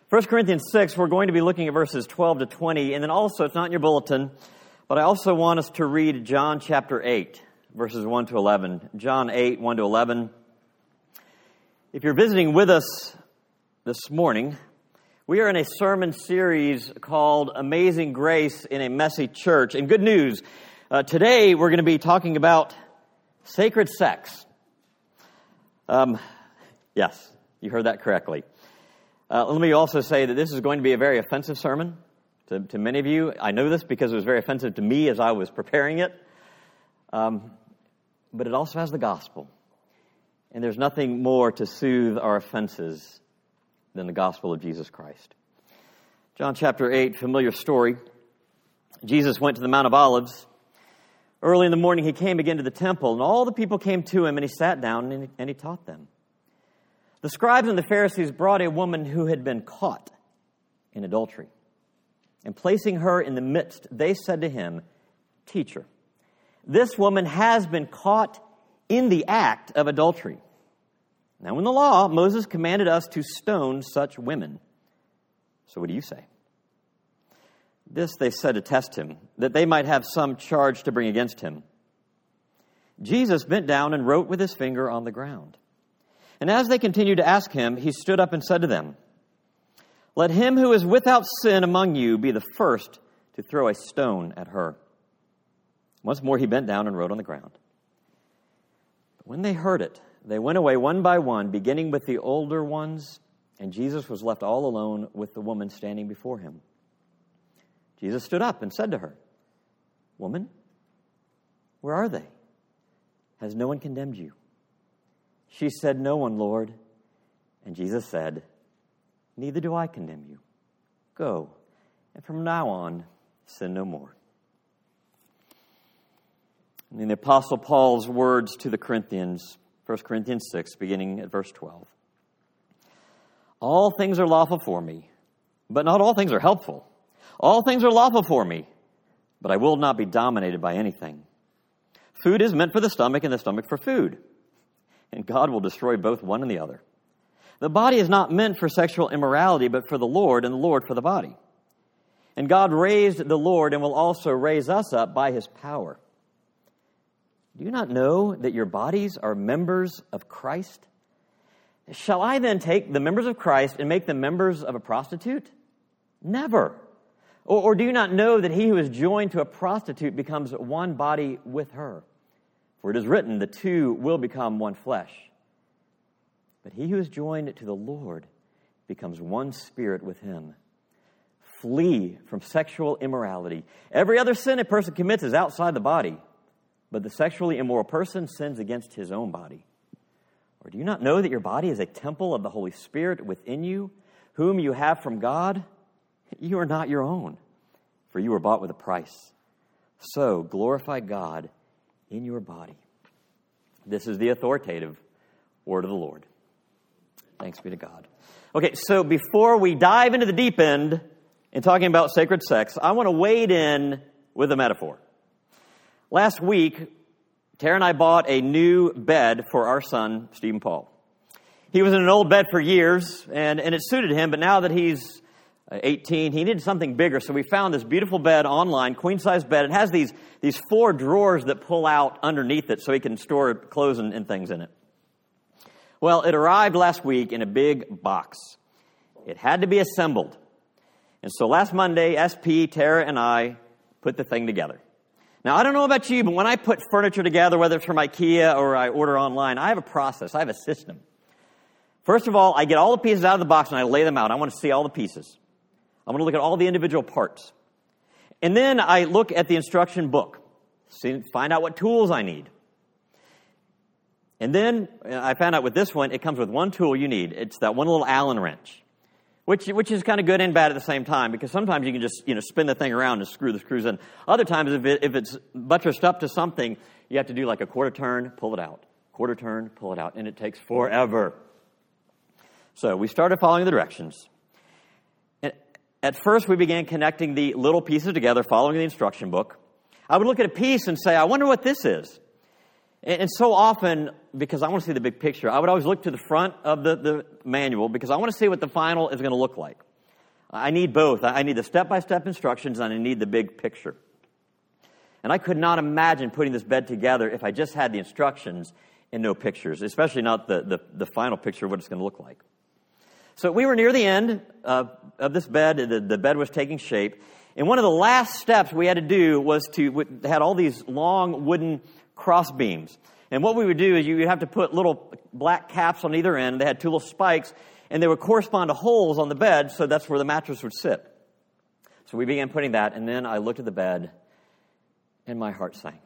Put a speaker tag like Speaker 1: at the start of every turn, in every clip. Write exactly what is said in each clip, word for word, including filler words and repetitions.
Speaker 1: First Corinthians six, we're going to be looking at verses twelve to twenty, and then also, it's not in your bulletin, but I also want us to read John chapter eight, verses one to eleven. John eight, one to eleven. If you're visiting with us this morning, we are in a sermon series called Amazing Grace in a Messy Church. And good news, uh, today we're going to be talking about sacred sex. Um, yes, you heard that correctly. Uh, let me also say that this is going to be a very offensive sermon to, to many of you. I know this because it was very offensive to me as I was preparing it. Um, but it also has the gospel. And there's nothing more to soothe our offenses than the gospel of Jesus Christ. John chapter eight, familiar story. Jesus went to the Mount of Olives. Early in the morning he came again to the temple, and all the people came to him, and he sat down and he, and he taught them. The scribes and the Pharisees brought a woman who had been caught in adultery. And placing her in the midst, they said to him, "Teacher, this woman has been caught in the act of adultery. Now in the law, Moses commanded us to stone such women. So what do you say?" This they said to test him, that they might have some charge to bring against him. Jesus bent down and wrote with his finger on the ground. And as they continued to ask him, he stood up and said to them, "Let him who is without sin among you be the first to throw a stone at her." Once more he bent down and wrote on the ground. But when they heard it, they went away one by one, beginning with the older ones, and Jesus was left all alone with the woman standing before him. Jesus stood up and said to her, "Woman, where are they? Has no one condemned you?" She said, "No one, Lord." And Jesus said, "Neither do I condemn you. Go, and from now on, sin no more." And in the Apostle Paul's words to the Corinthians, First Corinthians six, beginning at verse twelve. "All things are lawful for me, but not all things are helpful. All things are lawful for me, but I will not be dominated by anything. Food is meant for the stomach, and the stomach for food. And God will destroy both one and the other. The body is not meant for sexual immorality, but for the Lord, and the Lord for the body. And God raised the Lord and will also raise us up by his power. Do you not know that your bodies are members of Christ? Shall I then take the members of Christ and make them members of a prostitute? Never. Or, or do you not know that he who is joined to a prostitute becomes one body with her? For it is written, the two will become one flesh. But he who is joined to the Lord becomes one spirit with him. Flee from sexual immorality. Every other sin a person commits is outside the body, but the sexually immoral person sins against his own body. Or do you not know that your body is a temple of the Holy Spirit within you, whom you have from God? You are not your own, for you were bought with a price. So glorify God in your body." This is the authoritative word of the Lord. Thanks be to God. Okay, so before we dive into the deep end in talking about sacred sex, I want to wade in with a metaphor. Last week, Tara and I bought a new bed for our son, Stephen Paul. He was in an old bed for years, and, and it suited him, but now that he's eighteen, he needed something bigger, so we found this beautiful bed online, queen-size bed. It has these, these four drawers that pull out underneath it so he can store clothes and, and things in it. Well, it arrived last week in a big box. It had to be assembled. And so last Monday, S P, Tara, and I put the thing together. Now, I don't know about you, but when I put furniture together, whether it's from IKEA or I order online, I have a process. I have a system. First of all, I get all the pieces out of the box and I lay them out. I want to see all the pieces. I want to look at all the individual parts. And then I look at the instruction book, see, find out what tools I need. And then I found out with this one, it comes with one tool you need. It's that one little Allen wrench, which which is kind of good and bad at the same time, because sometimes you can just, you know, spin the thing around and screw the screws in. Other times, if it, if it's buttressed up to something, you have to do like a quarter turn, pull it out. Quarter turn, pull it out. And it takes forever. So we started following the directions. At first, we began connecting the little pieces together, following the instruction book. I would look at a piece and say, I wonder what this is. And so often, because I want to see the big picture, I would always look to the front of the, the manual because I want to see what the final is going to look like. I need both. I need the step-by-step instructions, and I need the big picture. And I could not imagine putting this bed together if I just had the instructions and no pictures, especially not the, the, the final picture of what it's going to look like. So we were near the end uh, of this bed. The, the bed was taking shape. And one of the last steps we had to do was to, we had all these long wooden cross beams. And what we would do is you would have to put little black caps on either end. They had two little spikes, and they would correspond to holes on the bed, so that's where the mattress would sit. So we began putting that, and then I looked at the bed, and my heart sank.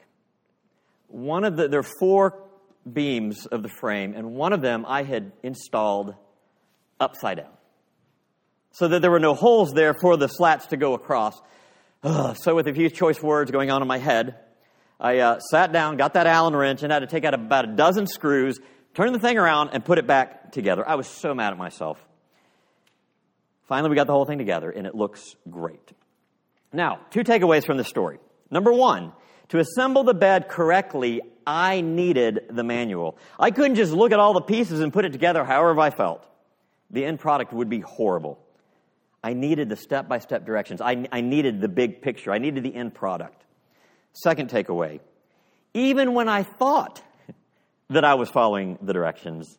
Speaker 1: One of the, there are four beams of the frame, and one of them I had installed upside down, so that there were no holes there for the slats to go across. Ugh. So with a few choice words going on in my head, I uh, sat down, got that Allen wrench, and had to take out about a dozen screws, turn the thing around, and put it back together. I was so mad at myself. Finally, we got the whole thing together, and it looks great. Now, two takeaways from this story. Number one, to assemble the bed correctly, I needed the manual. I couldn't just look at all the pieces and put it together however I felt. The end product would be horrible. I needed the step-by-step directions. I, I needed the big picture. I needed the end product. Second takeaway, even when I thought that I was following the directions,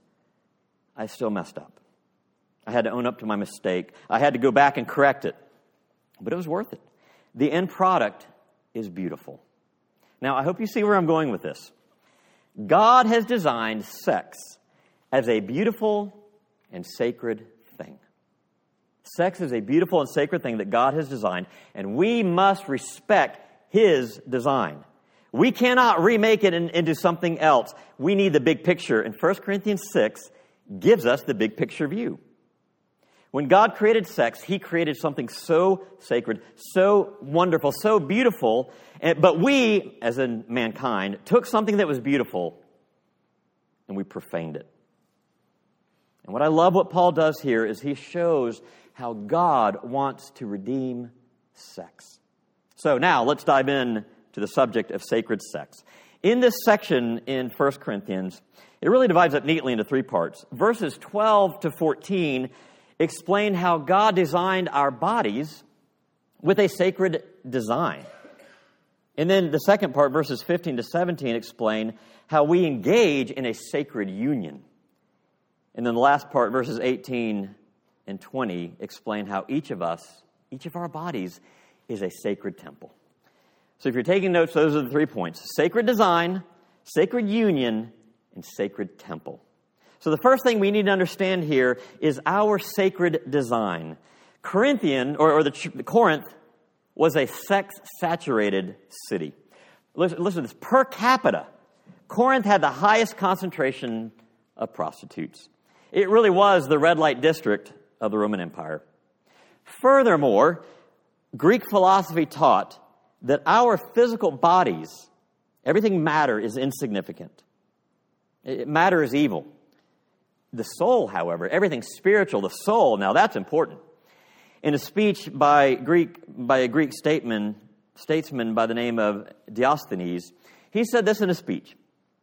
Speaker 1: I still messed up. I had to own up to my mistake. I had to go back and correct it. But it was worth it. The end product is beautiful. Now, I hope you see where I'm going with this. God has designed sex as a beautiful and sacred thing. Sex is a beautiful and sacred thing that God has designed, and we must respect His design. We cannot remake it in, into something else. We need the big picture, and First Corinthians six gives us the big picture view. When God created sex, He created something so sacred, so wonderful, so beautiful, and, but we, as in mankind, took something that was beautiful and we profaned it. And what I love what Paul does here is he shows how God wants to redeem sex. So now let's dive in to the subject of sacred sex. In this section in First Corinthians, it really divides up neatly into three parts. Verses twelve to fourteen explain how God designed our bodies with a sacred design. And then the second part, verses fifteen to seventeen, explain how we engage in a sacred union. And then the last part, verses eighteen and twenty, explain how each of us, each of our bodies, is a sacred temple. So if you're taking notes, those are the three points. Sacred design, sacred union, and sacred temple. So the first thing we need to understand here is our sacred design. Corinthian, or, or the Corinth, was a sex-saturated city. Listen, listen to this. Per capita, Corinth had the highest concentration of prostitutes. It really was the red light district of the Roman Empire. Furthermore, Greek philosophy taught that our physical bodies, everything matter is insignificant. Matter is evil. The soul, however, everything spiritual, the soul, now that's important. In a speech by Greek by a Greek statesman, statesman by the name of Demosthenes, he said this in a speech.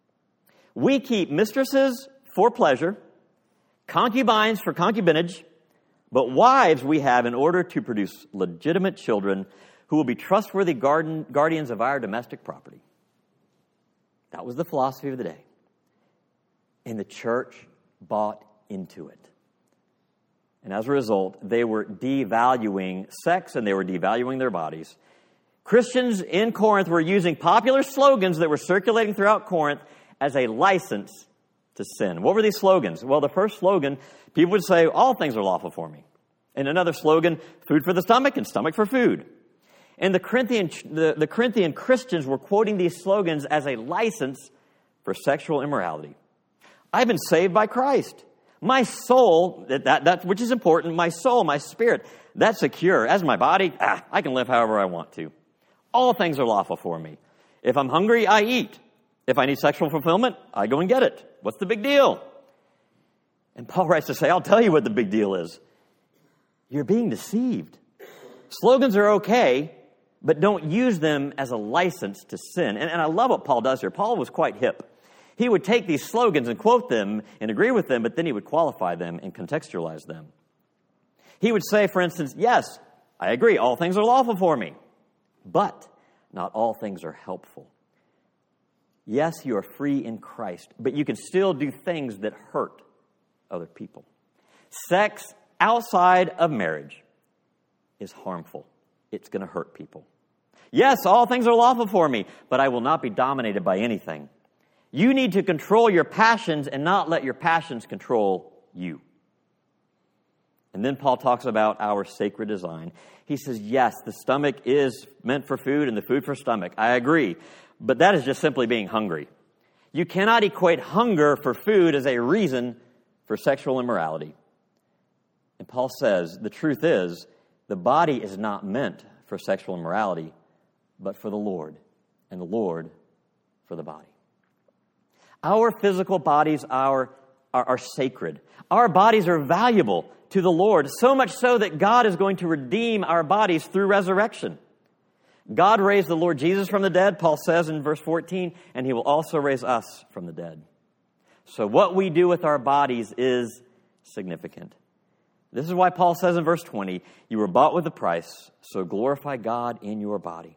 Speaker 1: We keep mistresses for pleasure, concubines for concubinage, but wives we have in order to produce legitimate children who will be trustworthy garden, guardians of our domestic property. That was the philosophy of the day. And the church bought into it. And as a result, they were devaluing sex and they were devaluing their bodies. Christians in Corinth were using popular slogans that were circulating throughout Corinth as a license to sin. What were these slogans? Well, the first slogan, people would say, all things are lawful for me. And another slogan, food for the stomach and stomach for food. And the Corinthian, the, the Corinthian Christians were quoting these slogans as a license for sexual immorality. I've been saved by Christ. My soul, that, that, that which is important, my soul, my spirit, that's secure. As my body, ah, I can live however I want to. All things are lawful for me. If I'm hungry, I eat. If I need sexual fulfillment, I go and get it. What's the big deal? And Paul writes to say, I'll tell you what the big deal is. You're being deceived. Slogans are okay, but don't use them as a license to sin. And, and I love what Paul does here. Paul was quite hip. He would take these slogans and quote them and agree with them, but then he would qualify them and contextualize them. He would say, for instance, yes, I agree, all things are lawful for me, but not all things are helpful. Yes, you are free in Christ, but you can still do things that hurt other people. Sex outside of marriage is harmful. It's going to hurt people. Yes, all things are lawful for me, but I will not be dominated by anything. You need to control your passions and not let your passions control you. And then Paul talks about our sacred design. He says, yes, the stomach is meant for food and the food for stomach. I agree. But that is just simply being hungry. You cannot equate hunger for food as a reason for sexual immorality. And Paul says, the truth is, the body is not meant for sexual immorality, but for the Lord, and the Lord for the body. Our physical bodies are, are, are sacred. Our bodies are valuable to the Lord, so much so that God is going to redeem our bodies through resurrection. God raised the Lord Jesus from the dead, Paul says in verse fourteen, and he will also raise us from the dead. So what we do with our bodies is significant. This is why Paul says in verse twenty, you were bought with a price, so glorify God in your body.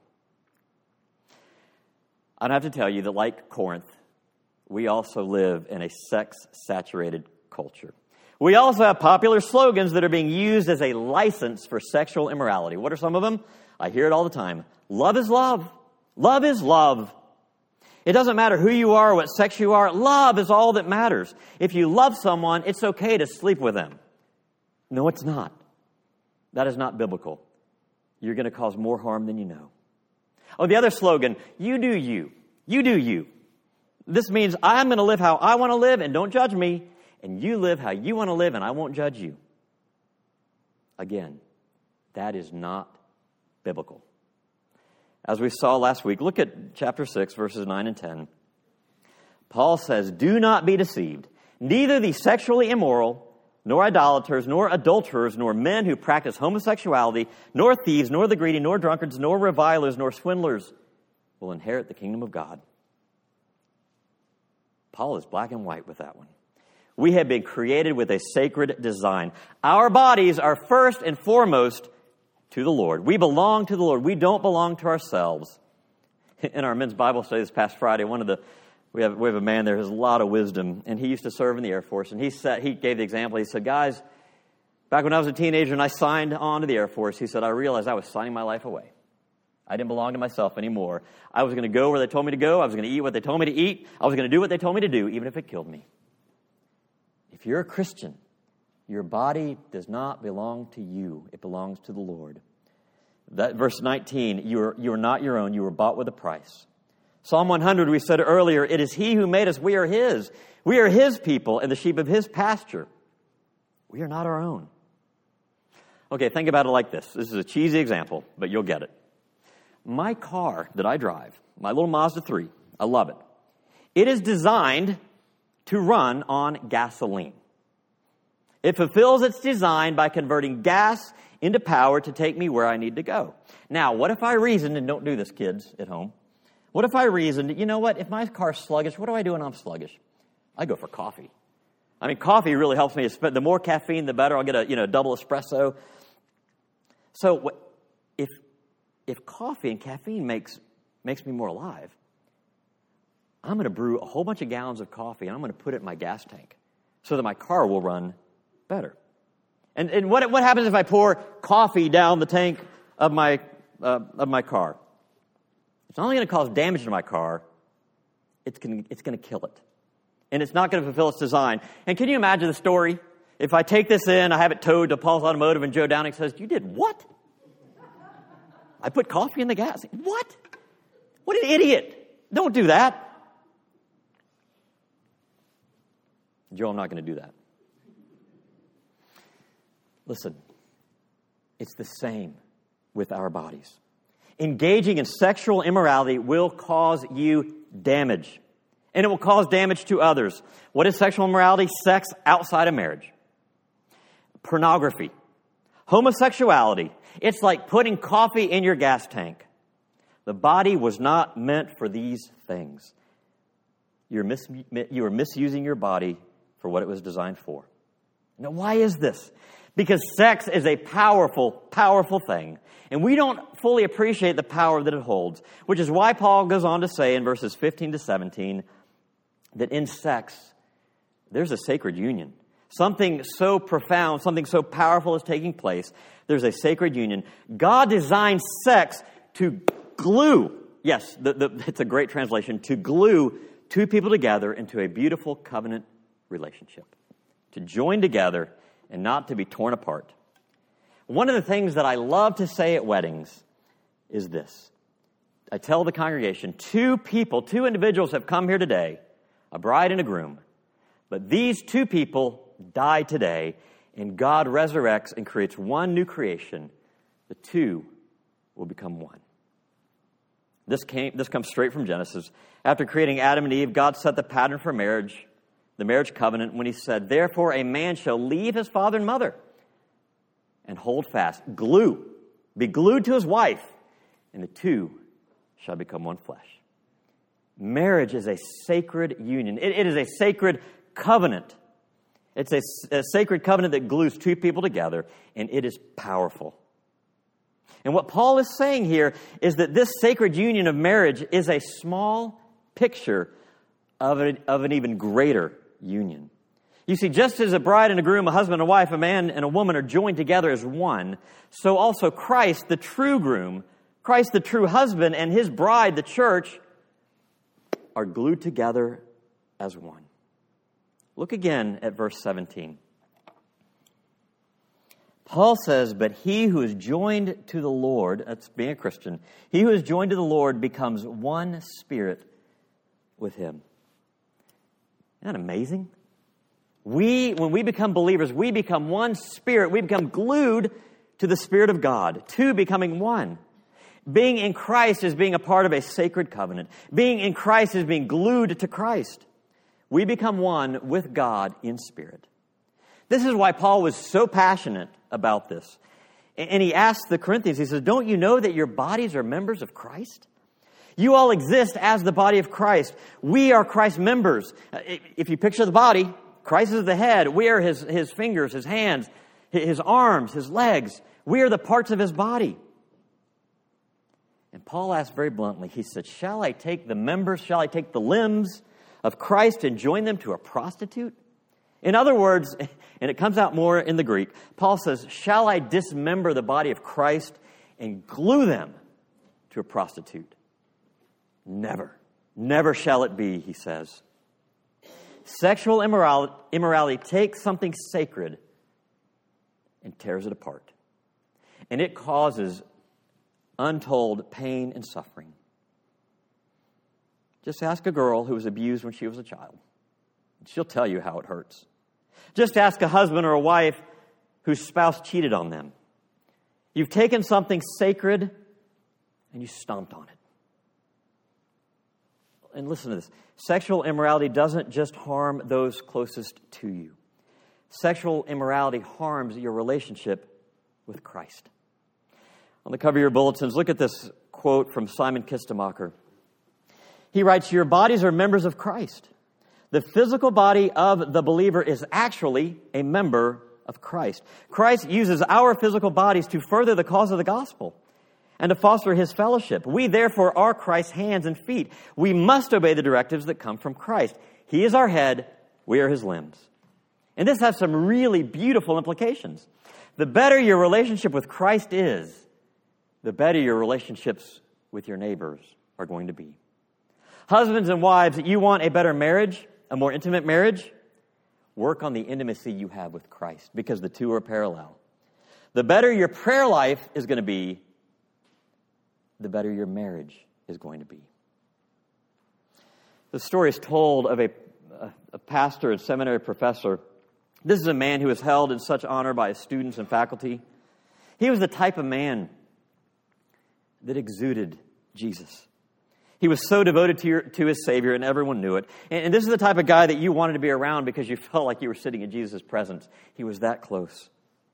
Speaker 1: I don't have to tell you that like Corinth, we also live in a sex-saturated culture. We also have popular slogans that are being used as a license for sexual immorality. What are some of them? I hear it all the time. Love is love. Love is love. It doesn't matter who you are or what sex you are. Love is all that matters. If you love someone, it's okay to sleep with them. No, it's not. That is not biblical. You're going to cause more harm than you know. Oh, the other slogan, you do you. You do you. This means I'm going to live how I want to live and don't judge me. And you live how you want to live and I won't judge you. Again, that is not biblical. As we saw last week, look at chapter six, verses nine and ten. Paul says, do not be deceived. Neither the sexually immoral, nor idolaters, nor adulterers, nor men who practice homosexuality, nor thieves, nor the greedy, nor drunkards, nor revilers, nor swindlers will inherit the kingdom of God. Paul is black and white with that one. We have been created with a sacred design. Our bodies are first and foremost to the Lord. We belong to the Lord. We don't belong to ourselves. In our men's Bible study this past Friday, one of the we have we have a man there who has a lot of wisdom, and he used to serve in the Air Force. And he said he gave the example. He said, "Guys, back when I was a teenager and I signed on to the Air Force, he said I realized I was signing my life away. I didn't belong to myself anymore. I was going to go where they told me to go. I was going to eat what they told me to eat. I was going to do what they told me to do, even if it killed me." If you're a Christian, your body does not belong to you. It belongs to the Lord. That verse nineteen, you are, you are not your own. You were bought with a price. Psalm one hundred, we said earlier, it is He who made us. We are His. We are His people and the sheep of His pasture. We are not our own. Okay, think about it like this. This is a cheesy example, but you'll get it. My car that I drive, my little Mazda three, I love it. It is designed to run on gasoline. It fulfills its design by converting gas into power to take me where I need to go. Now, what if I reasoned, and don't do this, kids, at home. What if I reasoned, you know what, if my car's sluggish, what do I do when I'm sluggish? I go for coffee. I mean, coffee really helps me. The more caffeine, the better. I'll get a, you know, double espresso. So what, if if coffee and caffeine makes makes me more alive, I'm going to brew a whole bunch of gallons of coffee, and I'm going to put it in my gas tank so that my car will run better. And, and what what happens if I pour coffee down the tank of my uh, of my car? It's not only going to cause damage to my car, it's going it's going to kill it, and it's not going to fulfill its design. And can you imagine the story? If I take this in, I have it towed to Paul's Automotive, and Joe Downing says, "You did what? I put coffee in the gas. What? What an idiot! Don't do that." Joe, I'm not going to do that. Listen, it's the same with our bodies. Engaging in sexual immorality will cause you damage, and it will cause damage to others. What is sexual immorality? Sex outside of marriage. Pornography. Homosexuality. It's like putting coffee in your gas tank. The body was not meant for these things. You're, mis- you are misusing your body for what it was designed for. Now, why is this? Because sex is a powerful, powerful thing. And we don't fully appreciate the power that it holds, which is why Paul goes on to say in verses fifteen to seventeen that in sex, there's a sacred union. Something so profound, something so powerful is taking place. There's a sacred union. God designed sex to glue, yes, the, the, it's a great translation, to glue two people together into a beautiful covenant relationship. To join together and not to be torn apart. One of the things that I love to say at weddings is this. I tell the congregation, two people, two individuals have come here today, a bride and a groom, but these two people die today, and God resurrects and creates one new creation. The two will become one. This came. This comes straight from Genesis. After creating Adam and Eve, God set the pattern for marriage, the marriage covenant, when he said, therefore a man shall leave his father and mother and hold fast, glue, be glued to his wife, and the two shall become one flesh. Marriage is a sacred union. It, it is a sacred covenant. It's a, a sacred covenant that glues two people together, and it is powerful. And what Paul is saying here is that this sacred union of marriage is a small picture of, a, of an even greater union. You see, just as a bride and a groom, a husband and a wife, a man and a woman are joined together as one, so also Christ, the true groom, Christ, the true husband, and his bride, the church, are glued together as one. Look again at verse seventeen. Paul says, but he who is joined to the Lord, that's being a Christian, he who is joined to the Lord becomes one spirit with him. Isn't that amazing? We, when we become believers, we become one spirit. We become glued to the Spirit of God, two becoming one. Being in Christ is being a part of a sacred covenant. Being in Christ is being glued to Christ. We become one with God in spirit. This is why Paul was so passionate about this. And he asked the Corinthians, he says, don't you know that your bodies are members of Christ? You all exist as the body of Christ. We are Christ's members. If you picture the body, Christ is the head. We are his, his fingers, his hands, his arms, his legs. We are the parts of his body. And Paul asked very bluntly, he said, shall I take the members, shall I take the limbs of Christ and join them to a prostitute? In other words, and it comes out more in the Greek, Paul says, shall I dismember the body of Christ and glue them to a prostitute? Never. Never shall it be, he says. Sexual immorality, immorality takes something sacred and tears it apart. And it causes untold pain and suffering. Just ask a girl who was abused when she was a child. She'll tell you how it hurts. Just ask a husband or a wife whose spouse cheated on them. You've taken something sacred and you stomped on it. And listen to this. Sexual immorality doesn't just harm those closest to you. Sexual immorality harms your relationship with Christ. On the cover of your bulletins, look at this quote from Simon Kistemacher. He writes, your bodies are members of Christ. The physical body of the believer is actually a member of Christ. Christ uses our physical bodies to further the cause of the gospel and to foster his fellowship. We therefore are Christ's hands and feet. We must obey the directives that come from Christ. He is our head, we are his limbs. And this has some really beautiful implications. The better your relationship with Christ is, the better your relationships with your neighbors are going to be. Husbands and wives, you want a better marriage, a more intimate marriage? Work on the intimacy you have with Christ, because the two are parallel. The better your prayer life is going to be, the better your marriage is going to be. The story is told of a, a pastor and seminary professor. This is a man who was held in such honor by his students and faculty. He was the type of man that exuded Jesus. He was so devoted to, your, to his Savior, and everyone knew it. And, and this is the type of guy that you wanted to be around because you felt like you were sitting in Jesus' presence. He was that close.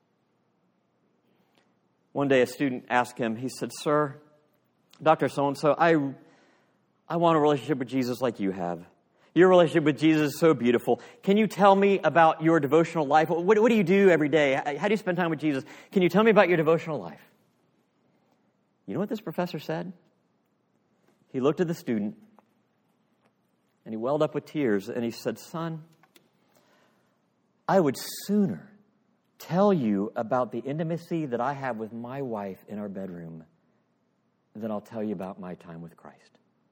Speaker 1: One day a student asked him, he said, Sir, Doctor So-and-so, I, I want a relationship with Jesus like you have. Your relationship with Jesus is so beautiful. Can you tell me about your devotional life? What, what do you do every day? How do you spend time with Jesus? Can you tell me about your devotional life? You know what this professor said? He looked at the student and he welled up with tears and he said, "Son, I would sooner tell you about the intimacy that I have with my wife in our bedroom than I'll tell you about my time with Christ."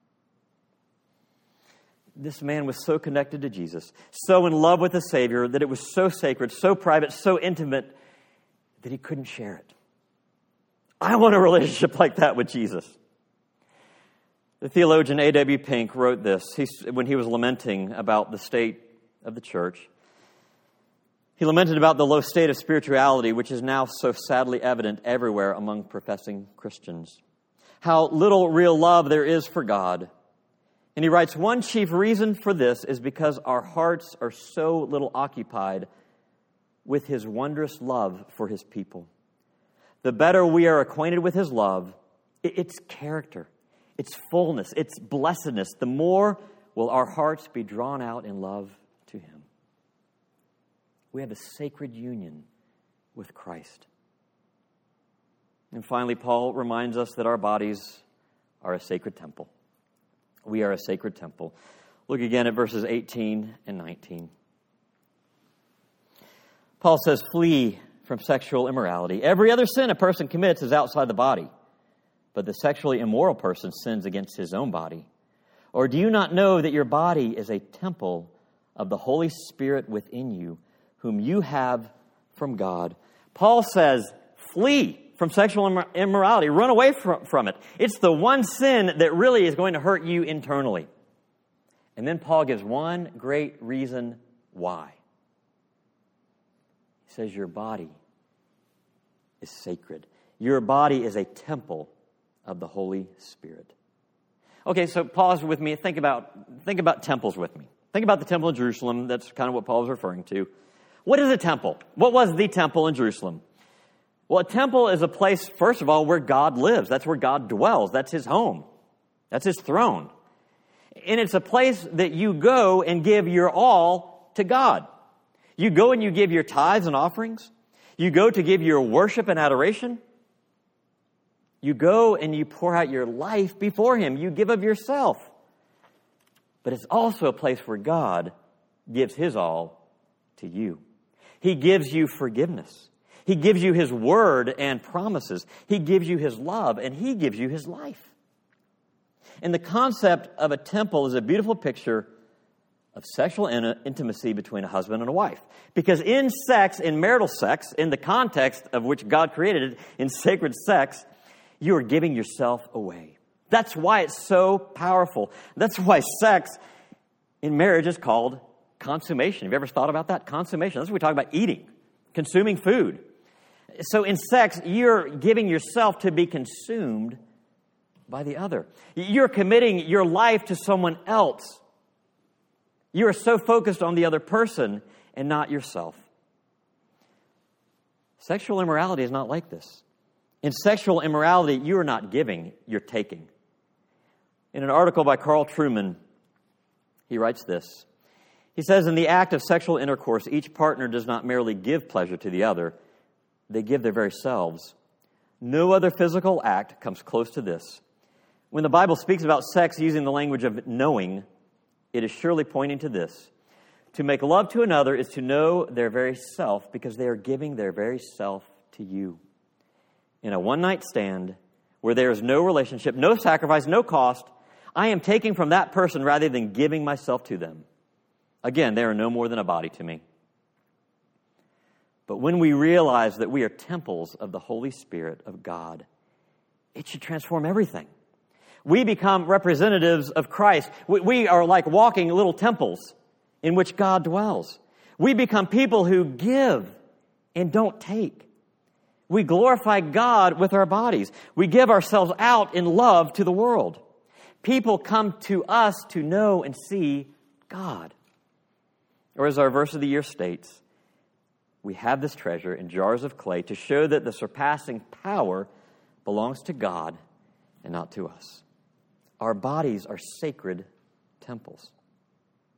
Speaker 1: This man was so connected to Jesus, so in love with the Savior, that it was so sacred, so private, so intimate, that he couldn't share it. I want a relationship like that with Jesus. The theologian A W Pink wrote this he, when he was lamenting about the state of the church. He lamented about the low state of spirituality, which is now so sadly evident everywhere among professing Christians. How little real love there is for God. And he writes, one chief reason for this is because our hearts are so little occupied with his wondrous love for his people. The better we are acquainted with his love, its character, its fullness, its blessedness, the more will our hearts be drawn out in love to him. We have a sacred union with Christ. And finally, Paul reminds us that our bodies are a sacred temple. We are a sacred temple. Look again at verses eighteen and nineteen. Paul says, "Flee from sexual immorality. Every other sin a person commits is outside the body, but the sexually immoral person sins against his own body. Or do you not know that your body is a temple of the Holy Spirit within you, whom you have from God?" Paul says, flee from sexual immorality. Run away from, from it. It's the one sin that really is going to hurt you internally. And then Paul gives one great reason why. He says your body is sacred. Your body is a temple of the Holy Spirit. Okay, so pause with me. Think about, think about temples with me. Think about the temple in Jerusalem. That's kind of what Paul is referring to. What is a temple? What was the temple in Jerusalem? Well, a temple is a place, first of all, where God lives. That's where God dwells. That's his home. That's his throne. And it's a place that you go and give your all to God. You go and you give your tithes and offerings. You go to give your worship and adoration. You go and you pour out your life before him. You give of yourself. But it's also a place where God gives his all to you. He gives you forgiveness. He gives you his word and promises. He gives you his love, and he gives you his life. And the concept of a temple is a beautiful picture of sexual in- intimacy between a husband and a wife. Because in sex, in marital sex, in the context of which God created it, in sacred sex, you are giving yourself away. That's why it's so powerful. That's why sex in marriage is called consummation. Have you ever thought about that? Consummation. That's what we talk about, eating, consuming food. So in sex, you're giving yourself to be consumed by the other. You're committing your life to someone else. You are so focused on the other person and not yourself. Sexual immorality is not like this. In sexual immorality, you are not giving, you're taking. In an article by Carl Trueman, he writes this. He says, in the act of sexual intercourse, each partner does not merely give pleasure to the other, they give their very selves. No other physical act comes close to this. When the Bible speaks about sex using the language of knowing, it is surely pointing to this. To make love to another is to know their very self because they are giving their very self to you. In a one-night stand where there is no relationship, no sacrifice, no cost, I am taking from that person rather than giving myself to them. Again, they are no more than a body to me. But when we realize that we are temples of the Holy Spirit of God, it should transform everything. We become representatives of Christ. We are like walking little temples in which God dwells. We become people who give and don't take. We glorify God with our bodies. We give ourselves out in love to the world. People come to us to know and see God. Or as our verse of the year states, we have this treasure in jars of clay to show that the surpassing power belongs to God and not to us. Our bodies are sacred temples.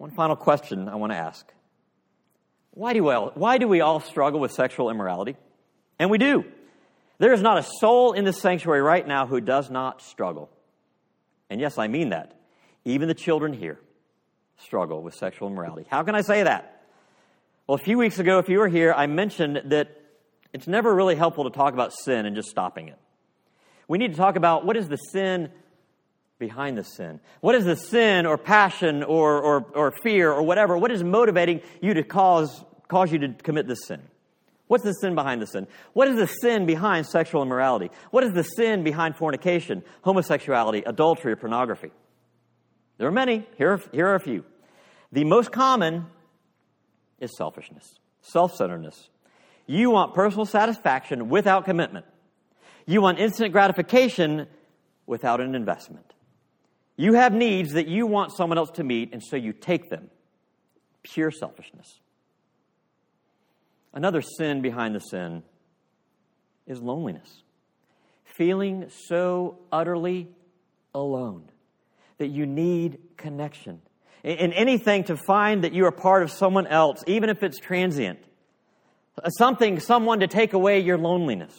Speaker 1: One final question I want to ask. Why do we all, why do we all struggle with sexual immorality? And we do. There is not a soul in this sanctuary right now who does not struggle. And yes, I mean that. Even the children here struggle with sexual immorality. How can I say that? Well, a few weeks ago, if you were here, I mentioned that it's never really helpful to talk about sin and just stopping it. We need to talk about what is the sin behind the sin. What is the sin or passion or, or, or fear or whatever? What is motivating you to cause, cause you to commit this sin? What's the sin behind the sin? What is the sin behind sexual immorality? What is the sin behind fornication, homosexuality, adultery, or pornography? There are many. Here are, here are a few. The most common is selfishness, self-centeredness. You want personal satisfaction without commitment. You want instant gratification without an investment. You have needs that you want someone else to meet, and so you take them. Pure selfishness. Another sin behind the sin is loneliness. Feeling so utterly alone that you need connection. In anything to find that you are part of someone else, even if it's transient. Something, someone to take away your loneliness.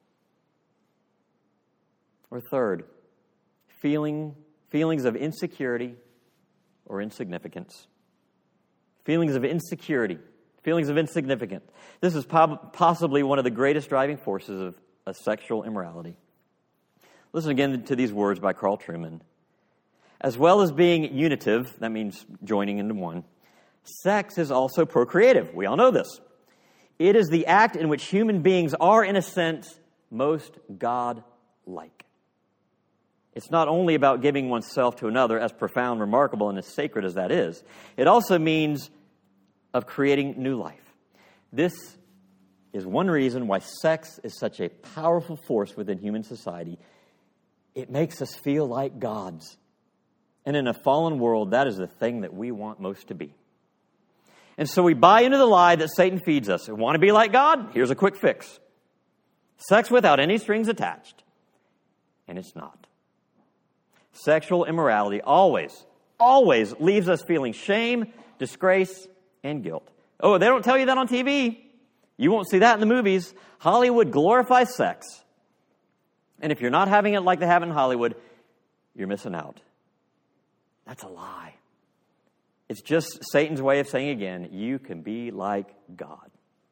Speaker 1: Or third, feeling, feelings of insecurity or insignificance. Feelings of insecurity, feelings of insignificance. This is po- possibly one of the greatest driving forces of, of sexual immorality. Listen again to these words by Carl Trueman. As well as being unitive, that means joining into one, sex is also procreative. We all know this. It is the act in which human beings are, in a sense, most God-like. It's not only about giving oneself to another, as profound, remarkable, and as sacred as that is. It also means of creating new life. This is one reason why sex is such a powerful force within human society. It makes us feel like gods. And in a fallen world, that is the thing that we want most to be. And so we buy into the lie that Satan feeds us. We want to be like God? Here's a quick fix. Sex without any strings attached. And it's not. Sexual immorality always, always leaves us feeling shame, disgrace, and guilt. Oh, they don't tell you that on T V. You won't see that in the movies. Hollywood glorifies sex. And if you're not having it like they have in Hollywood, you're missing out. That's a lie. It's just Satan's way of saying again, you can be like God.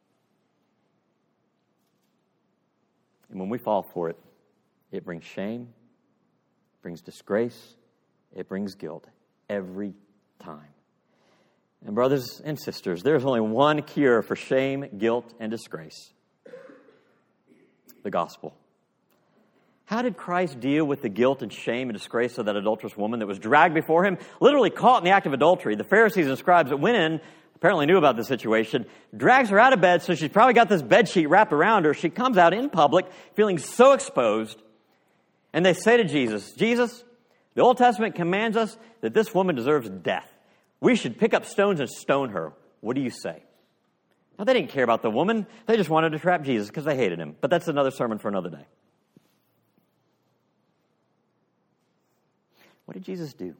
Speaker 1: And when we fall for it, it brings shame, it brings disgrace, it brings guilt every time. And brothers and sisters, there's only one cure for shame, guilt, and disgrace. The gospel. How did Christ deal with the guilt and shame and disgrace of that adulterous woman that was dragged before him, literally caught in the act of adultery? The Pharisees and scribes that went in apparently knew about the situation, drags her out of bed, so she's probably got this bed sheet wrapped around her. She comes out in public feeling so exposed, and they say to Jesus, Jesus, the Old Testament commands us that this woman deserves death. We should pick up stones and stone her. What do you say? Now, they didn't care about the woman. They just wanted to trap Jesus because they hated him. But that's another sermon for another day. What did Jesus do?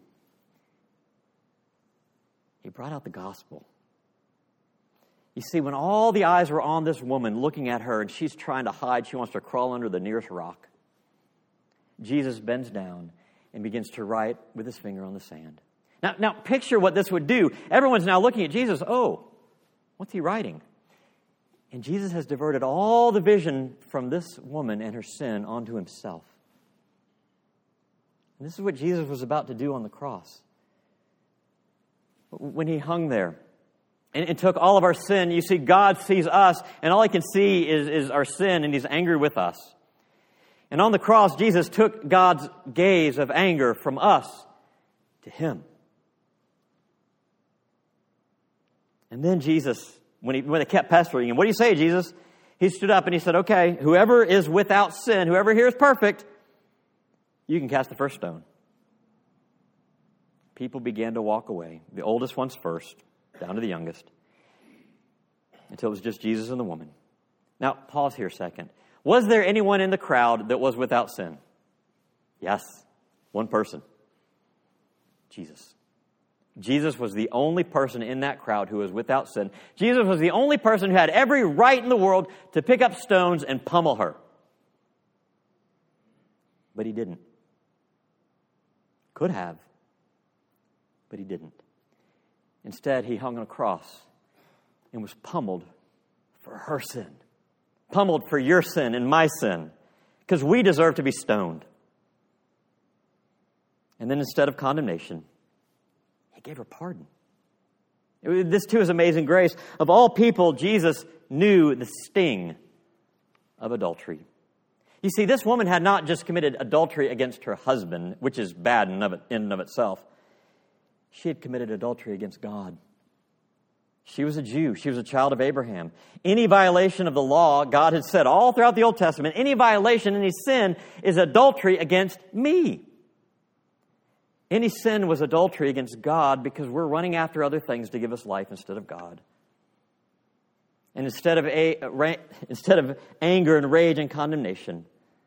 Speaker 1: He brought out the gospel. You see, when all the eyes were on this woman looking at her and she's trying to hide, she wants to crawl under the nearest rock, Jesus bends down and begins to write with his finger on the sand. Now, now picture what this would do. Everyone's now looking at Jesus. Oh, what's he writing? And Jesus has diverted all the vision from this woman and her sin onto himself. And this is what Jesus was about to do on the cross. When he hung there and, and took all of our sin, you see, God sees us, and all he can see is, is our sin, and he's angry with us. And on the cross, Jesus took God's gaze of anger from us to him. And then Jesus, when, he, when they kept pestering him, what do you say, Jesus? He stood up and he said, okay, whoever is without sin, whoever here is perfect, you can cast the first stone. People began to walk away. The oldest ones first, down to the youngest, until it was just Jesus and the woman. Now, pause here a second. Was there anyone in the crowd that was without sin? Yes, one person. Jesus. Jesus was the only person in that crowd who was without sin. Jesus was the only person who had every right in the world to pick up stones and pummel her. But he didn't. Could have, but he didn't. Instead, he hung on a cross and was pummeled for her sin. Pummeled for your sin and my sin, because we deserve to be stoned. And then instead of condemnation, he gave her pardon. This too is amazing grace. Of all people, Jesus knew the sting of adultery. You see, this woman had not just committed adultery against her husband, which is bad in and of itself. She had committed adultery against God. She was a Jew. She was a child of Abraham. Any violation of the law, God had said all throughout the Old Testament, any violation, any sin is adultery against me. Any sin was adultery against God because we're running after other things to give us life instead of God. And instead of a, ra, instead of anger and rage and condemnation,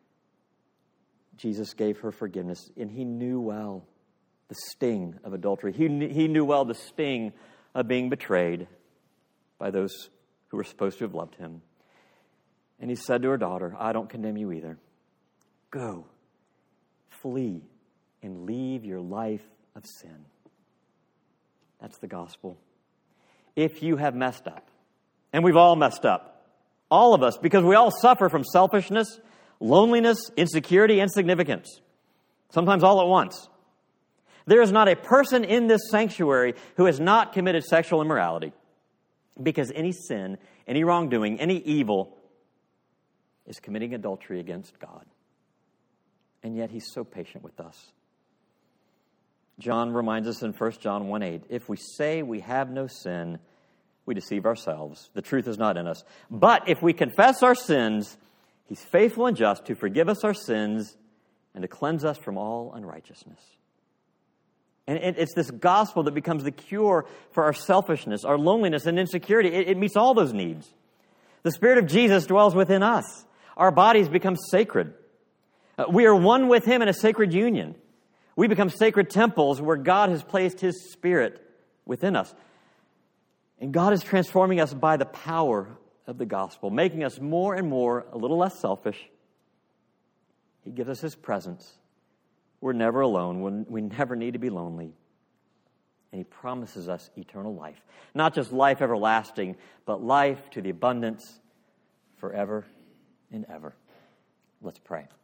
Speaker 1: Jesus gave her forgiveness, and he knew well the sting of adultery. He knew, he knew well the sting of being betrayed by those who were supposed to have loved him. And he said to her daughter, I don't condemn you either. Go, flee, and leave your life of sin. That's the gospel. If you have messed up, and we've all messed up, all of us, because we all suffer from selfishness, loneliness, insecurity, insignificance, sometimes all at once. There is not a person in this sanctuary who has not committed sexual immorality, because any sin, any wrongdoing, any evil is committing adultery against God. And yet he's so patient with us. John reminds us in First John one eight, if we say we have no sin, we deceive ourselves. The truth is not in us. But if we confess our sins, he's faithful and just to forgive us our sins and to cleanse us from all unrighteousness. And it's this gospel that becomes the cure for our selfishness, our loneliness, and insecurity. It, it meets all those needs. The Spirit of Jesus dwells within us. Our bodies become sacred. Uh, we are one with him in a sacred union. We become sacred temples where God has placed his Spirit within us. And God is transforming us by the power of the gospel, making us more and more a little less selfish. He gives us his presence. We're never alone. We never need to be lonely. And he promises us eternal life. Not just life everlasting, but life to the abundance forever and ever. Let's pray.